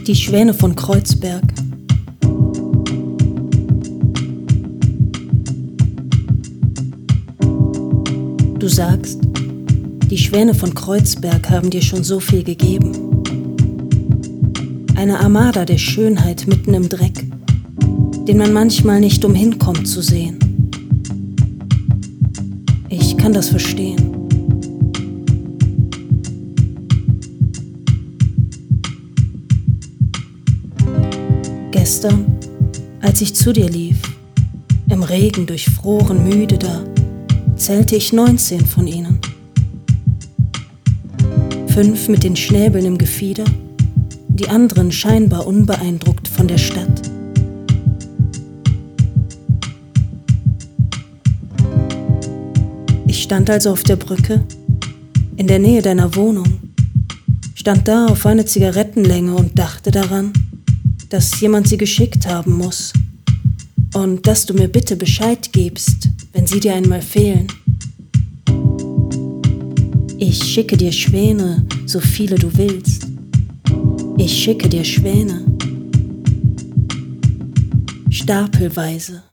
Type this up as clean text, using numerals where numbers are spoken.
Die Schwäne von Kreuzberg. Du sagst, die Schwäne von Kreuzberg haben dir schon so viel gegeben. Eine Armada der Schönheit mitten im Dreck, den man manchmal nicht umhin kommt zu sehen. Ich kann das verstehen. Gestern, als ich zu dir lief, im Regen durchfroren müde, da zählte ich 19 von ihnen. 5 mit den Schnäbeln im Gefieder, die anderen scheinbar unbeeindruckt von der Stadt. Ich stand also auf der Brücke, in der Nähe deiner Wohnung, stand da auf eine Zigarettenlänge und dachte daran, dass jemand sie geschickt haben muss und dass du mir bitte Bescheid gibst, wenn sie dir einmal fehlen. Ich schicke dir Schwäne, so viele du willst. Ich schicke dir Schwäne, stapelweise.